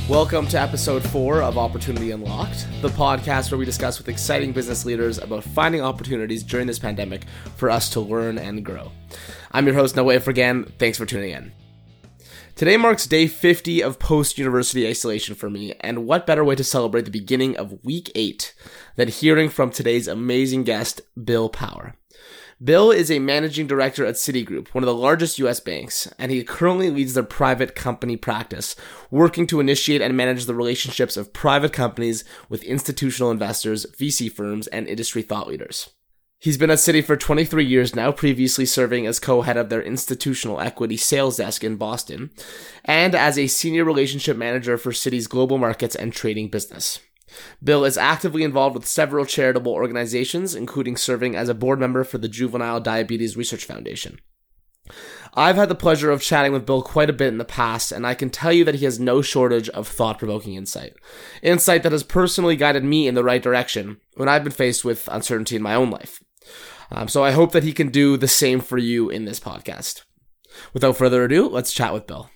Welcome to episode 4 of Opportunity Unlocked, the podcast where we discuss with exciting business leaders about finding opportunities during this pandemic for us to learn and grow. I'm your host, Noah Ifrigan. Thanks for tuning in. Today marks day 50 of post-university isolation for me, and what better way to celebrate the beginning of week 8 than hearing from today's amazing guest, Bill Power. Bill is a managing director at Citigroup, one of the largest U.S. banks, and he currently leads their private company practice, working to initiate and manage the relationships of private companies with institutional investors, VC firms, and industry thought leaders. He's been at Citi for 23 years now, previously serving as co-head of their institutional equity sales desk in Boston, and as a senior relationship manager for Citi's global markets and trading business. Bill is actively involved with several charitable organizations, including serving as a board member for the Juvenile Diabetes Research Foundation. I've had the pleasure of chatting with Bill quite a bit in the past, and I can tell you that he has no shortage of thought-provoking insight. Insight that has personally guided me in the right direction when I've been faced with uncertainty in my own life. So I hope that he can do the same for you in this podcast. Without further ado, let's chat with Bill.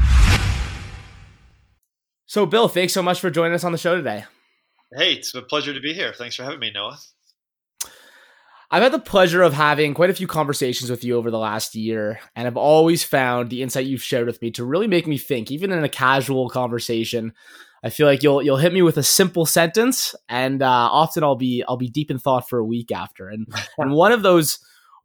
So Bill, thanks so much for joining us on the show today. Hey, it's a pleasure to be here. Thanks for having me, Noah. I've had the pleasure of having quite a few conversations with you over the last year, and I've always found the insight you've shared with me to really make me think. Even in a casual conversation, I feel like you'll hit me with a simple sentence, and often I'll be deep in thought for a week after. And one of those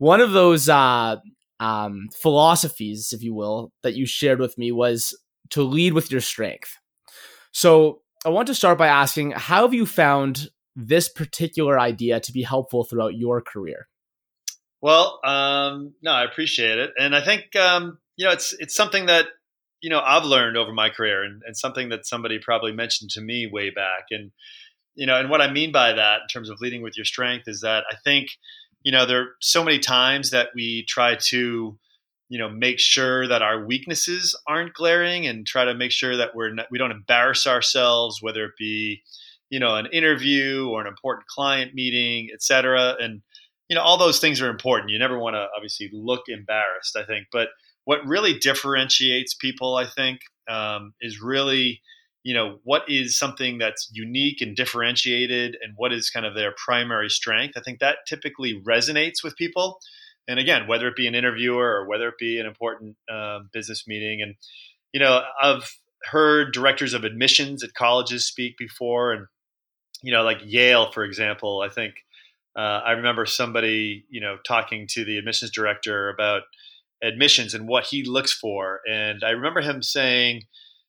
philosophies, if you will, that you shared with me was to lead with your strength. So I want to start by asking, how have you found this particular idea to be helpful throughout your career? Well, no, I appreciate it. And I think, it's something that, I've learned over my career and something that somebody probably mentioned to me way back. And, and what I mean by that in terms of leading with your strength is that I think, there are so many times that we try to, make sure that our weaknesses aren't glaring and try to make sure that we don't embarrass ourselves, whether it be, an interview or an important client meeting, et cetera. And, all those things are important. You never want to obviously look embarrassed, I think. But what really differentiates people, I think, is really, what is something that's unique and differentiated and what is kind of their primary strength. I think that typically resonates with people. And again, whether it be an interviewer or whether it be an important business meeting. And, I've heard directors of admissions at colleges speak before. And, like Yale, for example, I think I remember somebody, talking to the admissions director about admissions and what he looks for. And I remember him saying,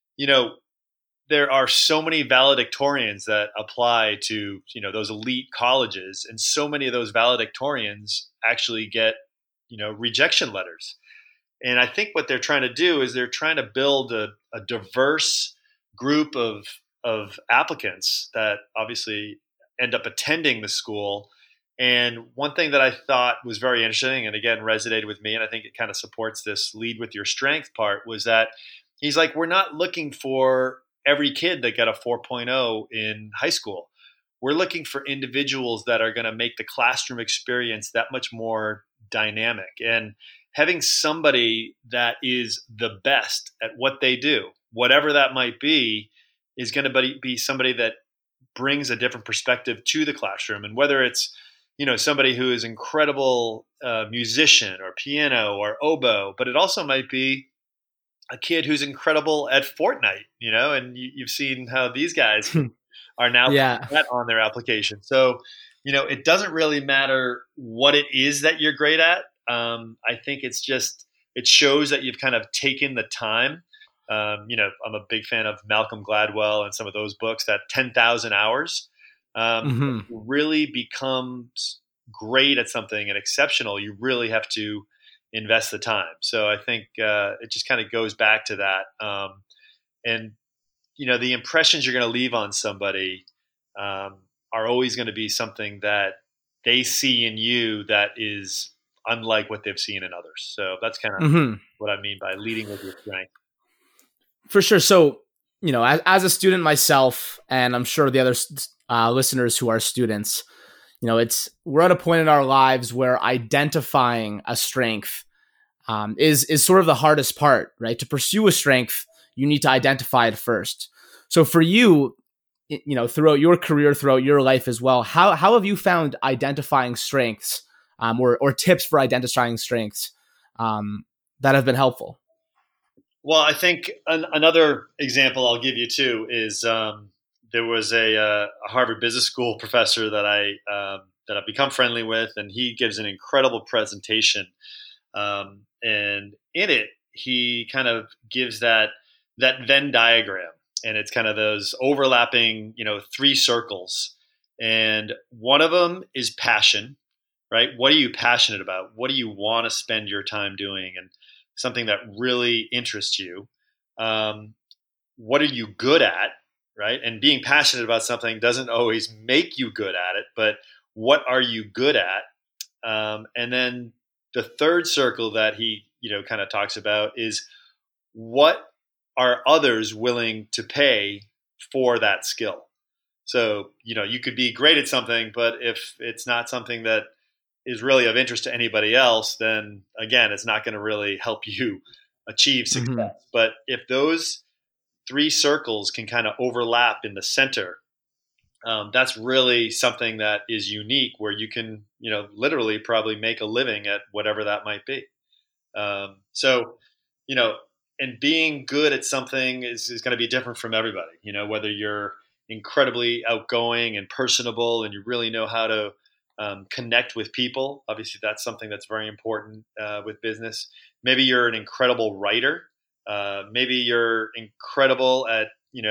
there are so many valedictorians that apply to, those elite colleges. And so many of those valedictorians actually get, rejection letters. And I think what they're trying to do is they're trying to build a diverse group of applicants that obviously end up attending the school. And one thing that I thought was very interesting and again resonated with me, and I think it kind of supports this lead with your strength part, was that he's like, we're not looking for every kid that got a 4.0 in high school. We're looking for individuals that are going to make the classroom experience that much more dynamic. And having somebody that is the best at what they do, whatever that might be, is going to be somebody that brings a different perspective to the classroom. And whether it's, somebody who is incredible musician or piano or oboe, but it also might be a kid who's incredible at Fortnite, and you've seen how these guys are now that on their application. So, it doesn't really matter what it is that you're great at. I think it shows that you've kind of taken the time. I'm a big fan of Malcolm Gladwell and some of those books, that 10,000 hours. Really becomes great at something and exceptional, you really have to invest the time. So I think it just kind of goes back to that. And, the impressions you're going to leave on somebody are always going to be something that they see in you that is unlike what they've seen in others. So that's kind of what I mean by leading with your strength. For sure. So, as a student myself, and I'm sure the other listeners who are students, we're at a point in our lives where identifying a strength is sort of the hardest part, right? To pursue a strength, you need to identify it first. So for you, throughout your career, throughout your life as well, how have you found identifying strengths, or tips for identifying strengths that have been helpful? Well, I think another example I'll give you too is there was a Harvard Business School professor that I've become friendly with, and he gives an incredible presentation. And in it, he kind of gives that Venn diagram, and it's kind of those overlapping, three circles. And one of them is passion, right? What are you passionate about? What do you want to spend your time doing? And something that really interests you. What are you good at, right? And being passionate about something doesn't always make you good at it, but what are you good at? And then the third circle that he, kind of talks about is what are others willing to pay for that skill? So, you could be great at something, but if it's not something that is really of interest to anybody else, then again, it's not going to really help you achieve success. Mm-hmm. But if those three circles can kind of overlap in the center, that's really something that is unique, where you can, literally probably make a living at whatever that might be. So, and being good at something is going to be different from everybody, whether you're incredibly outgoing and personable and you really know how to connect with people. Obviously, that's something that's very important with business. Maybe you're an incredible writer. Maybe you're incredible at,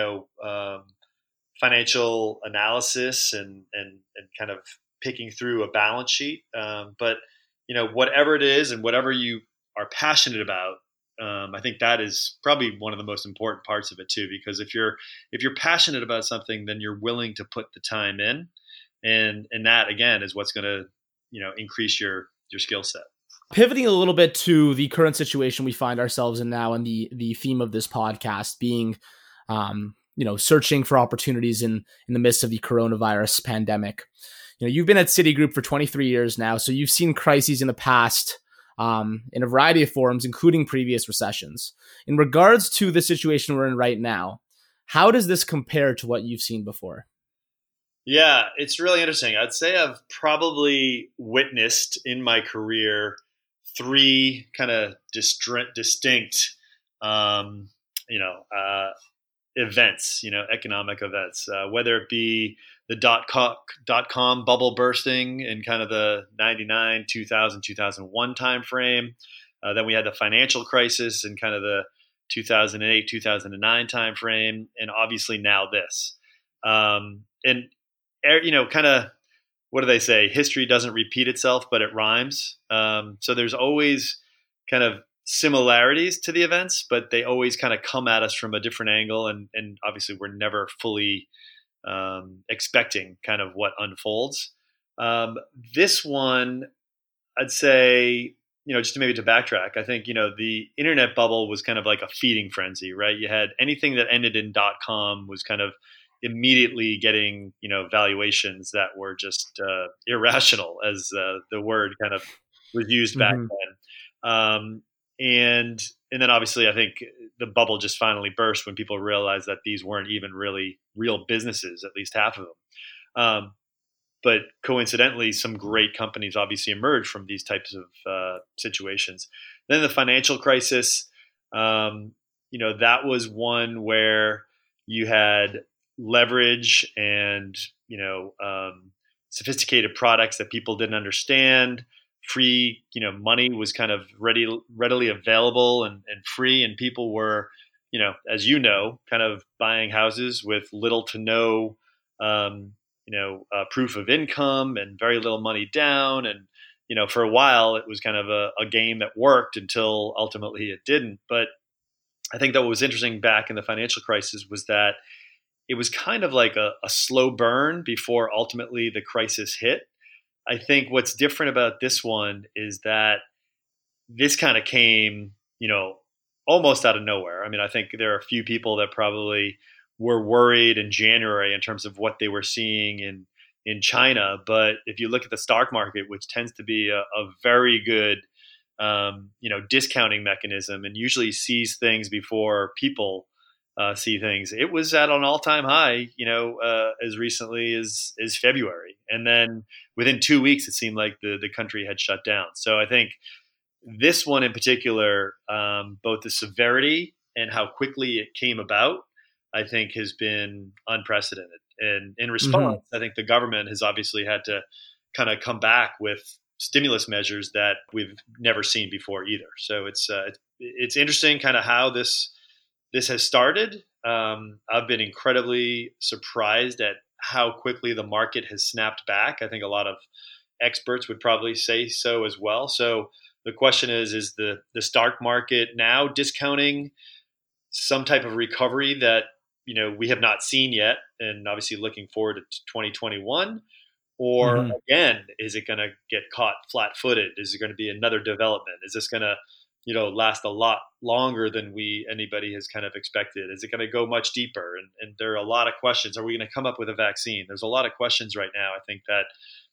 financial analysis and kind of picking through a balance sheet. But whatever it is and whatever you are passionate about, I think that is probably one of the most important parts of it too. Because if you're passionate about something, then you're willing to put the time in, and that again is what's going to increase your skill set. Pivoting a little bit to the current situation we find ourselves in now, and the theme of this podcast being, searching for opportunities in the midst of the coronavirus pandemic. You've been at Citigroup for 23 years now, so you've seen crises in the past in a variety of forms, including previous recessions. In regards to the situation we're in right now, how does this compare to what you've seen before? Yeah, it's really interesting. I'd say I've probably witnessed in my career three kind of distinct, events, economic events, whether it be the dot-com bubble bursting in kind of the 99, 2000, 2001 timeframe. Then we had the financial crisis in kind of the 2008, 2009 timeframe. And obviously now this. And kind of, what do they say? History doesn't repeat itself, but it rhymes. So there's always kind of similarities to the events, but they always kind of come at us from a different angle. And obviously we're never fully expecting kind of what unfolds. This one, I'd say, just maybe to backtrack, I think, the internet bubble was kind of like a feeding frenzy, right? You had anything that ended in .com was kind of immediately getting, valuations that were just irrational, as the word kind of was used back then. And then obviously I think the bubble just finally burst when people realized that these weren't even really real businesses, at least half of them. But coincidentally, some great companies obviously emerged from these types of situations. Then the financial crisis, that was one where you had leverage and sophisticated products that people didn't understand. Free, money was kind of readily available and free, and people were, as kind of buying houses with little to no, proof of income and very little money down. And for a while, it was kind of a game that worked until ultimately it didn't. But I think that what was interesting back in the financial crisis was that it was kind of like a slow burn before ultimately the crisis hit. I think what's different about this one is that this kind of came, almost out of nowhere. I mean, I think there are a few people that probably were worried in January in terms of what they were seeing in China. But if you look at the stock market, which tends to be a very good, discounting mechanism and usually sees things before people, see things. It was at an all-time high, as recently as February, and then within 2 weeks, it seemed like the country had shut down. So I think this one in particular, both the severity and how quickly it came about, I think has been unprecedented. And in response, I think the government has obviously had to kind of come back with stimulus measures that we've never seen before either. So it's interesting kind of how this has started. I've been incredibly surprised at how quickly the market has snapped back. I think a lot of experts would probably say so as well. So the question is the stock market now discounting some type of recovery that we have not seen yet, and obviously looking forward to 2021? Or again, is it going to get caught flat-footed? Is it going to be another development? Is this going to last a lot longer than anybody has kind of expected? Is it going to go much deeper? And there are a lot of questions. Are we going to come up with a vaccine? There's a lot of questions right now, I think, that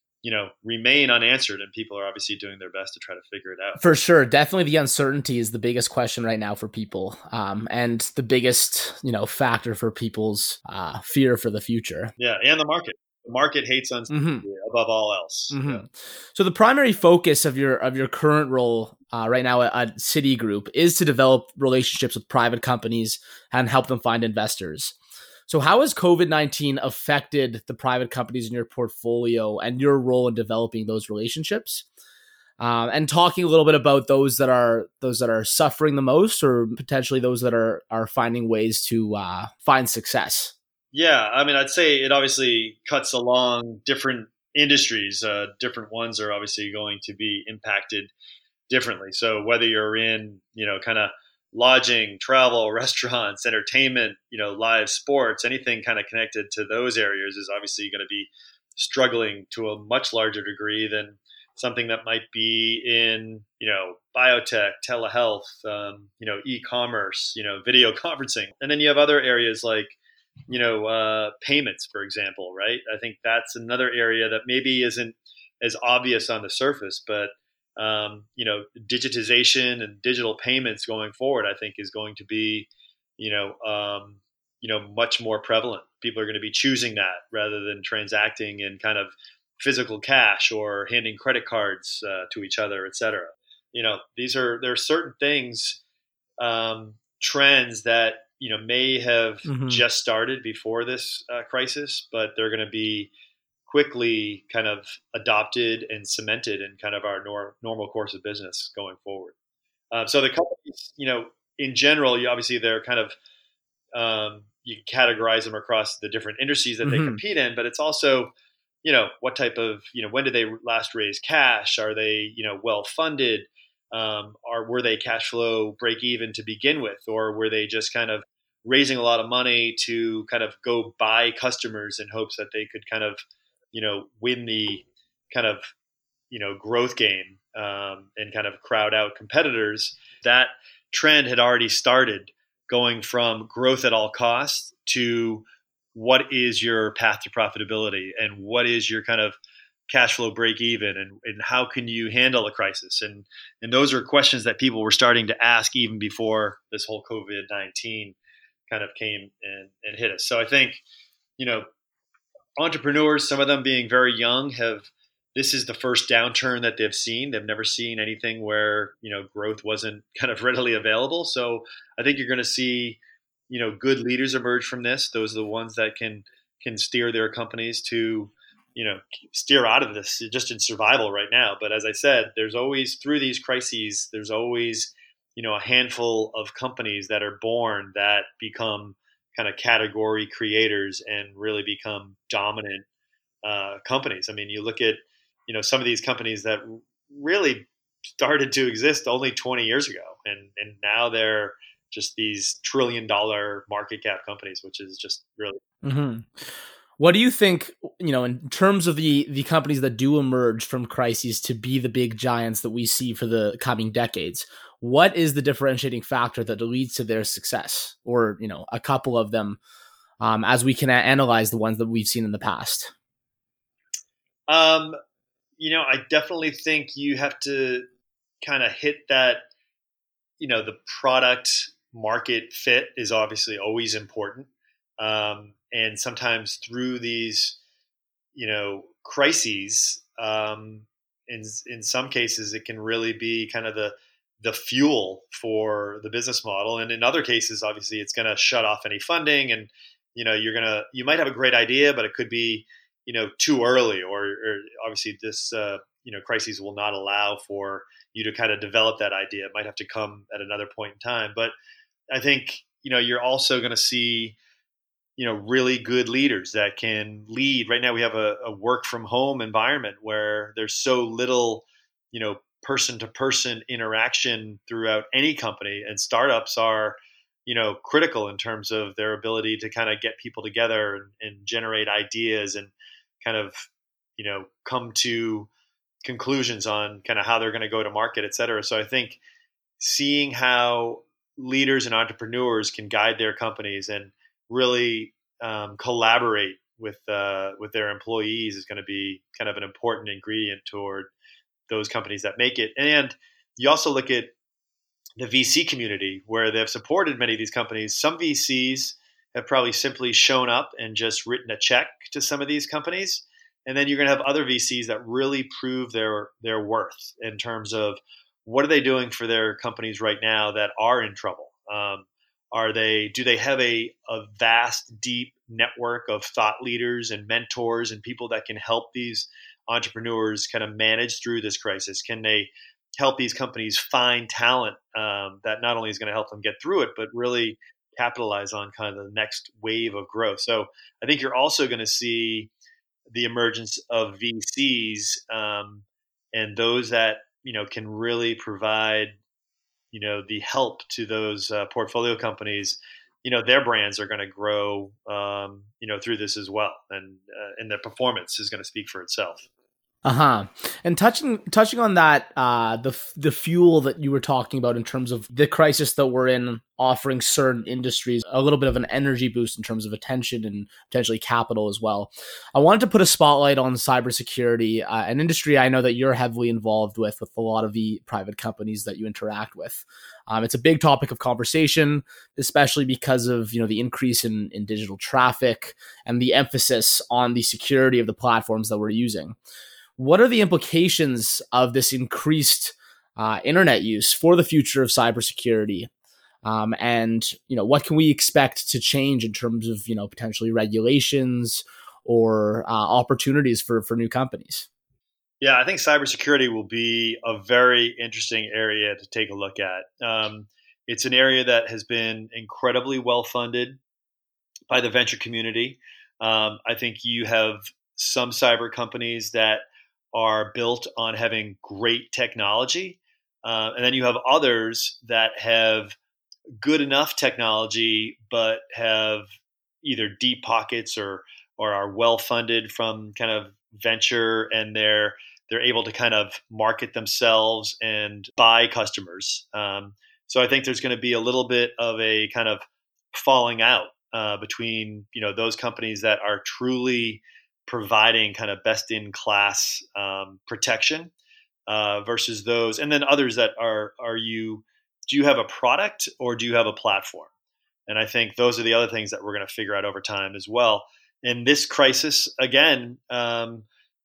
remain unanswered, and people are obviously doing their best to try to figure it out. For sure. Definitely the uncertainty is the biggest question right now for people, and the biggest, factor for people's fear for the future. Yeah, and the market. The market hates uncertainty above all else. Yeah. So the primary focus of your current role right now at Citigroup is to develop relationships with private companies and help them find investors. So how has COVID-19 affected the private companies in your portfolio and your role in developing those relationships? And talking a little bit about those that are suffering the most, or potentially those that are finding ways to find success. Yeah, I mean, I'd say it obviously cuts along different industries. Different ones are obviously going to be impacted differently. So whether you're in, kind of lodging, travel, restaurants, entertainment, live sports, anything kind of connected to those areas is obviously going to be struggling to a much larger degree than something that might be in, biotech, telehealth, e-commerce, video conferencing. And then you have other areas like, payments, for example, right? I think that's another area that maybe isn't as obvious on the surface, but digitization and digital payments going forward, I think, is going to be, much more prevalent. People are going to be choosing that rather than transacting in kind of physical cash or handing credit cards to each other, et cetera. There are certain things, trends that may have just started before this crisis, but they're going to be quickly kind of adopted and cemented in kind of our normal course of business going forward. So the companies, in general, obviously they're kind of, you can categorize them across the different industries that they compete in, but it's also, what type of, when did they last raise cash? Are they, well funded? Were they cash flow break even to begin with, or were they just kind of raising a lot of money to kind of go buy customers in hopes that they could kind of, win the kind of, growth game, and kind of crowd out competitors? That trend had already started, going from growth at all costs to what is your path to profitability and what is your kind of cash flow break even, and how can you handle a crisis? And those are questions that people were starting to ask even before this whole COVID-19 kind of came and hit us. So I think, entrepreneurs, some of them being very young, this is the first downturn that they've seen. They've never seen anything where, growth wasn't kind of readily available. So I think you're going to see, good leaders emerge from this. Those are the ones that can steer their companies to, steer out of this just in survival right now. But as I said, there's always, through these crises, there's always, a handful of companies that are born that become kind of category creators and really become dominant companies. I mean, you look at, some of these companies that really started to exist only 20 years ago, and now they're just these $1 trillion market cap companies, which is just really. What do you think, in terms of the companies that do emerge from crises to be the big giants that we see for the coming decades? What is the differentiating factor that leads to their success, or, a couple of them, as we can analyze the ones that we've seen in the past? I definitely think you have to kind of hit that, the product market fit is obviously always important. And sometimes through these, crises, in some cases, it can really be kind of the fuel for the business model. And in other cases, obviously, it's going to shut off any funding, and you might have a great idea, but it could be too early, or obviously this crises will not allow for you to kind of develop that idea. It might have to come at another point in time. But I think you're also going to see really good leaders that can lead. Right now we have a work from home environment where there's so little, person to person interaction throughout any company, and startups are, critical in terms of their ability to kind of get people together and generate ideas and kind of, come to conclusions on kind of how they're going to go to market, et cetera. So I think seeing how leaders and entrepreneurs can guide their companies and really collaborate with their employees is going to be kind of an important ingredient toward those companies that make it. And you also look at the VC community where they've supported many of these companies. Some VCs have probably simply shown up and just written a check to some of these companies. And then you're going to have other VCs that really prove their worth in terms of what are they doing for their companies right now that are in trouble. Do they have a vast, deep network of thought leaders and mentors and people that can help these entrepreneurs kind of manage through this crisis? Can they help these companies find talent that not only is going to help them get through it, but really capitalize on kind of the next wave of growth? So I think you're also going to see the emergence of VCs and those that can really provide the help to those portfolio companies. Their brands are going to grow through this as well, and their performance is going to speak for itself. And touching on that, the fuel that you were talking about in terms of the crisis that we're in, offering certain industries a little bit of an energy boost in terms of attention and potentially capital as well. I wanted to put a spotlight on cybersecurity, an industry I know that you're heavily involved with a lot of the private companies that you interact with. It's a big topic of conversation, especially because of the increase in digital traffic and the emphasis on the security of the platforms that we're using. What are the implications of this increased internet use for the future of cybersecurity? And what can we expect to change in terms of potentially regulations or opportunities for new companies? Yeah, I think cybersecurity will be a very interesting area to take a look at. It's an area that has been incredibly well funded by the venture community. I think you have some cyber companies that are built on having great technology. And then you have others that have good enough technology, but have either deep pockets or are well funded from kind of venture, and they're able to kind of market themselves and buy customers. So I think there's going to be a little bit of a kind of falling out between those companies that are truly providing kind of best in class protection versus those, and then others that do you have a product or do you have a platform? And I think those are the other things that we're going to figure out over time as well. In this crisis, again, of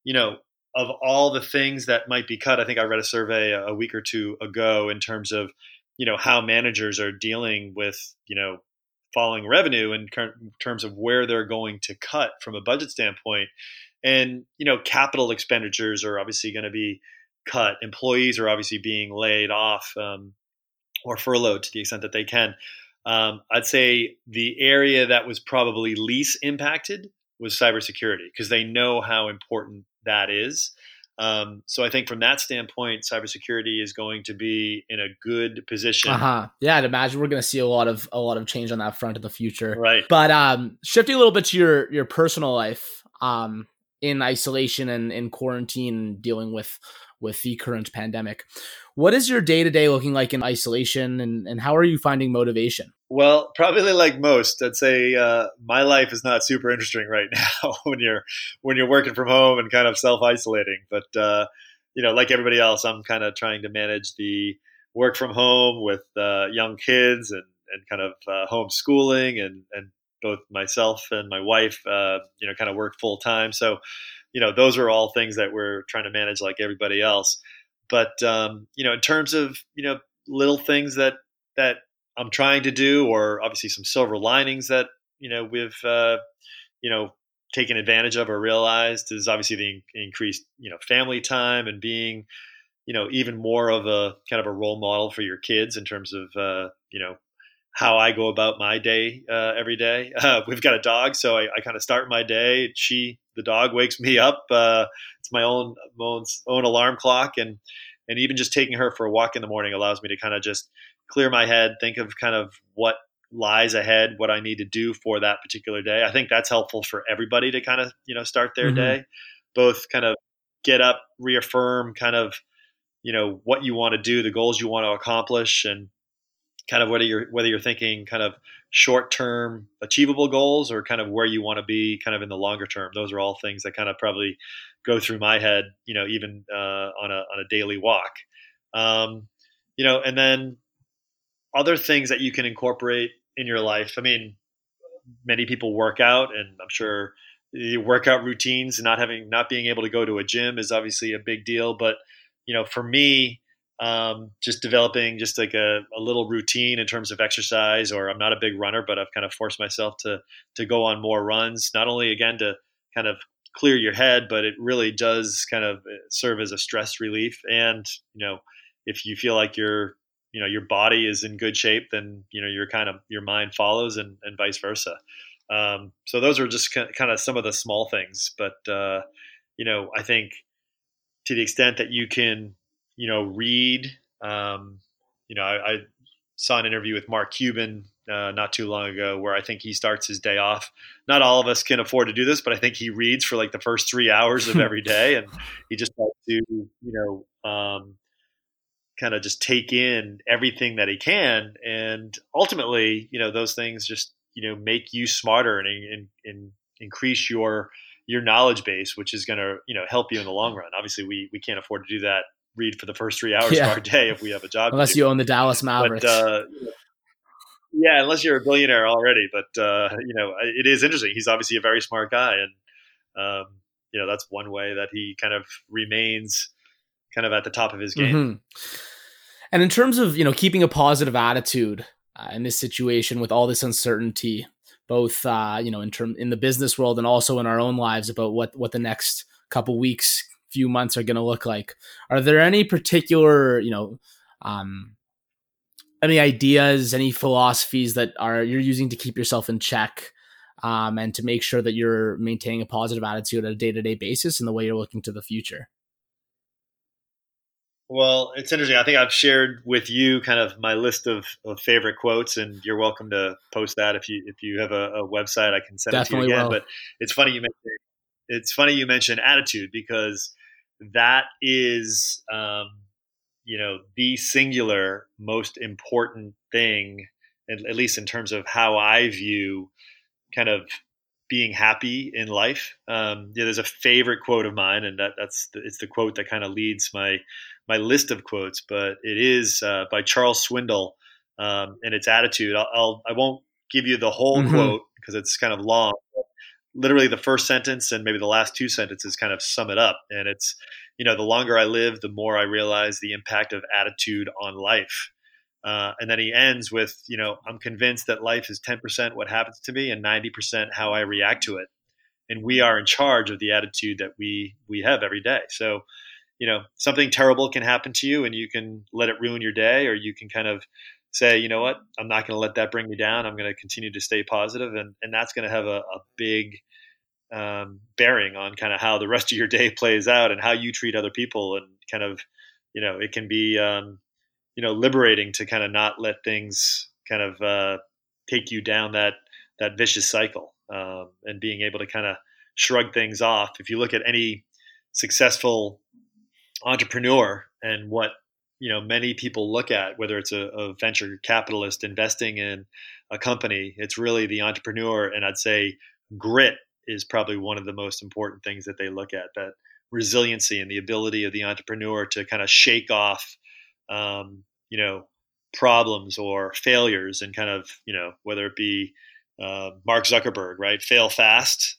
all the things that might be cut, I think I read a survey a week or two ago in terms of how managers are dealing with falling revenue in terms of where they're going to cut from a budget standpoint. And, capital expenditures are obviously going to be cut. Employees are obviously being laid off or furloughed to the extent that they can. I'd say the area that was probably least impacted was cybersecurity, because they know how important that is. So I think from that standpoint, cybersecurity is going to be in a good position. Yeah, I'd imagine we're going to see a lot of change on that front in the future. Right. But shifting a little bit to your personal life, in isolation and in quarantine, dealing with the current pandemic, what is your day-to-day looking like in isolation, and how are you finding motivation? Well, probably like most, I'd say my life is not super interesting right now when you're working from home and kind of self-isolating. But like everybody else, I'm kind of trying to manage the work from home with young kids and and kind of homeschooling, and both myself and my wife, kind of work full time. So, those are all things that we're trying to manage like everybody else. But, in terms of, little things that I'm trying to do, or obviously some silver linings that, we've, taken advantage of or realized, is obviously the increased, family time, and being, even more of a kind of a role model for your kids in terms of, how I go about my day every day. We've got a dog, so I kind of start my day. The dog wakes me up. It's my own alarm clock, and even just taking her for a walk in the morning allows me to kind of just clear my head, think of kind of what lies ahead, what I need to do for that particular day. I think that's helpful for everybody to kind of, start their day, both kind of get up, reaffirm kind of, what you want to do, the goals you want to accomplish, and kind of whether you're thinking kind of short-term achievable goals, or kind of where you want to be kind of in the longer term. Those are all things that kind of probably go through my head, even on a daily walk. And then other things that you can incorporate in your life. I mean, many people work out, and I'm sure the workout routines, not being able to go to a gym is obviously a big deal. But, for me, just developing just like a little routine in terms of exercise, or I'm not a big runner, but I've kind of forced myself to go on more runs, not only again to kind of clear your head, but it really does kind of serve as a stress relief. And, if you feel like your body is in good shape, then, your mind follows, and vice versa. So those are just kind of some of the small things, but, I think to the extent that you can, read, I saw an interview with Mark Cuban not too long ago, where I think he starts his day off. Not all of us can afford to do this, but I think he reads for like the first 3 hours of every day, and he just has to, kind of just take in everything that he can. And ultimately, those things just, make you smarter, and increase your knowledge base, which is going to, help you in the long run. Obviously we can't afford to do that, read for the first 3 hours of our day if we have a job. Unless you own the Dallas Mavericks. But, yeah, unless you're a billionaire already. But, it is interesting. He's obviously a very smart guy. And, that's one way that he kind of remains kind of at the top of his game. Mm-hmm. And in terms of, keeping a positive attitude in this situation with all this uncertainty, both, in the business world and also in our own lives, about what the next couple weeks, few months are going to look like. Are there any particular, any ideas, any philosophies that you're using to keep yourself in check, and to make sure that you're maintaining a positive attitude at a day-to-day basis in the way you're looking to the future? Well, it's interesting. I think I've shared with you kind of my list of favorite quotes, and you're welcome to post that if you have a website. I can send Definitely it to you again. will. But it's funny you mentioned attitude, because that is the singular most important thing, at least in terms of how I view kind of being happy in life. There's a favorite quote of mine, and it's the quote that kind of leads my list of quotes, but it is by Charles Swindoll, and it's attitude. I won't give you the whole quote because it's kind of long. Literally the first sentence and maybe the last two sentences kind of sum it up. And it's, the longer I live, the more I realize the impact of attitude on life. And then he ends with, I'm convinced that life is 10% what happens to me and 90% how I react to it. And we are in charge of the attitude that we have every day. So, something terrible can happen to you and you can let it ruin your day, or you can kind of say, you know what, I'm not going to let that bring me down. I'm going to continue to stay positive. And that's going to have a big bearing on kind of how the rest of your day plays out and how you treat other people. And kind of, it can be, liberating to kind of not let things kind of take you down that vicious cycle, and being able to kind of shrug things off. If you look at any successful entrepreneur and what, many people look at, whether it's a venture capitalist investing in a company, it's really the entrepreneur. And I'd say grit is probably one of the most important things that they look at, that resiliency and the ability of the entrepreneur to kind of shake off, problems or failures, and kind of, whether it be Mark Zuckerberg, right? Fail fast,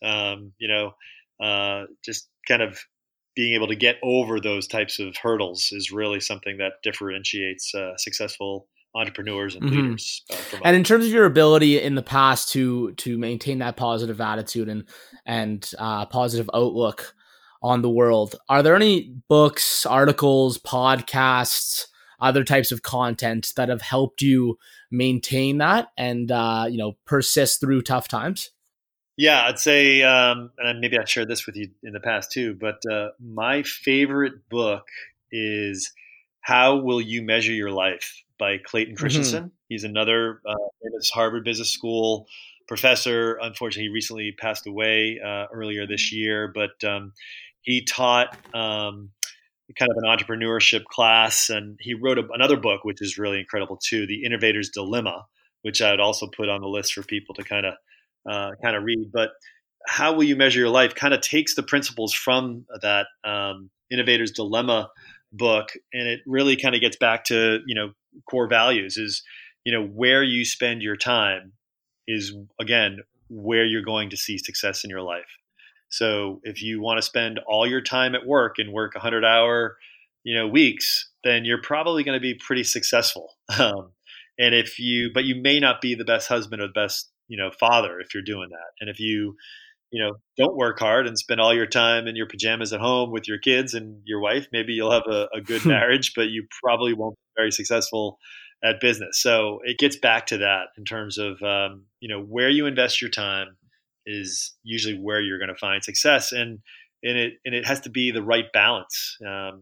just kind of being able to get over those types of hurdles is really something that differentiates successful entrepreneurs and leaders from and in terms of your ability in the past to maintain that positive attitude and positive outlook on the world, are there any books, articles, podcasts, other types of content that have helped you maintain that and persist through tough times? Yeah, I'd say, and maybe I shared this with you in the past too, but my favorite book is How Will You Measure Your Life by Clayton Christensen. Mm-hmm. He's another famous Harvard Business School professor. Unfortunately, he recently passed away earlier this year, but he taught kind of an entrepreneurship class, and he wrote another book, which is really incredible too, The Innovator's Dilemma, which I would also put on the list for people to kind of read. But How Will You Measure Your Life kind of takes the principles from that Innovator's Dilemma book, and it really kind of gets back to, core values is, where you spend your time is, again, where you're going to see success in your life. So if you want to spend all your time at work and work 100-hour, weeks, then you're probably going to be pretty successful. But you may not be the best husband or the best, father if you're doing that. And if you, don't work hard and spend all your time in your pajamas at home with your kids and your wife, maybe you'll have a good marriage, but you probably won't be very successful at business. So it gets back to that in terms of, where you invest your time is usually where you're going to find success. And it has to be the right balance.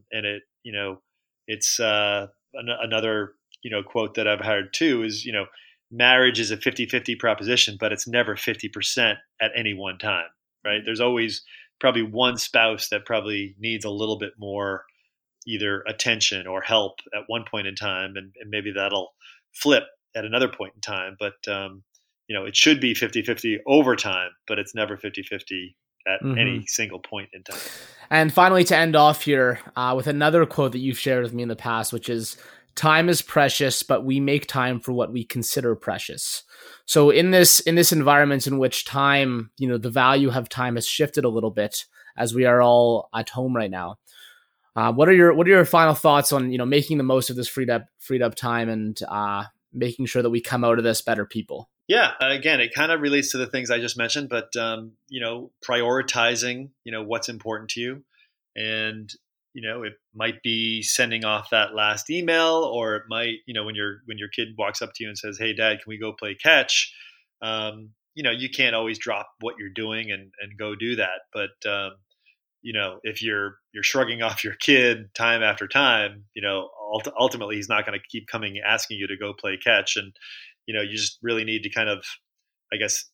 It's another, quote that I've heard too is, marriage is a 50-50 proposition, but it's never 50% at any one time, right? There's always probably one spouse that probably needs a little bit more either attention or help at one point in time, and maybe that'll flip at another point in time. But, it should be 50-50 over time, but it's never 50-50 at any single point in time. And finally, to end off here with another quote that you've shared with me in the past, which is, time is precious, but we make time for what we consider precious. So in this environment in which time, the value of time has shifted a little bit as we are all at home right now. What are your final thoughts on, making the most of this freed up time and making sure that we come out of this better people? Yeah, again, it kind of relates to the things I just mentioned, but prioritizing, what's important to you, and it might be sending off that last email, or it might, when your kid walks up to you and says, "Hey, Dad, can we go play catch?" You can't always drop what you're doing and go do that. But if you're shrugging off your kid time after time, ultimately he's not going to keep coming asking you to go play catch, and you just really need to kind of, I guess,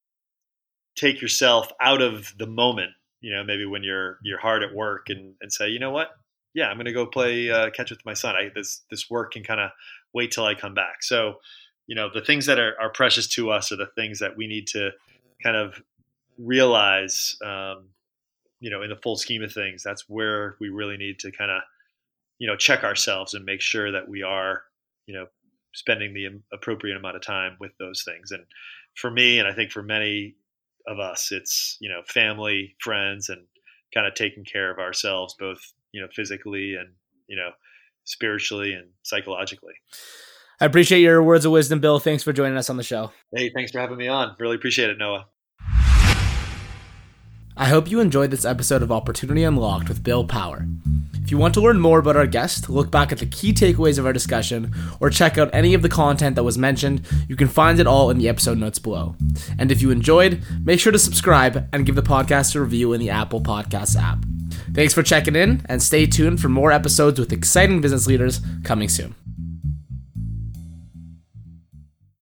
take yourself out of the moment. Maybe when you're hard at work and say, you know what? Yeah, I'm going to go play catch with my son. This work can kind of wait till I come back. So, the things that are precious to us are the things that we need to kind of realize, in the full scheme of things. That's where we really need to kind of, check ourselves and make sure that we are, spending the appropriate amount of time with those things. And for me, and I think for many of us, it's, family, friends, and kind of taking care of ourselves, both, physically and, spiritually and psychologically. I appreciate your words of wisdom, Bill. Thanks for joining us on the show. Hey, thanks for having me on. Really appreciate it, Noah. I hope you enjoyed this episode of Opportunity Unlocked with Bill Power. If you want to learn more about our guest, look back at the key takeaways of our discussion, or check out any of the content that was mentioned, you can find it all in the episode notes below. And if you enjoyed, make sure to subscribe and give the podcast a review in the Apple Podcasts app. Thanks for checking in, and stay tuned for more episodes with exciting business leaders coming soon.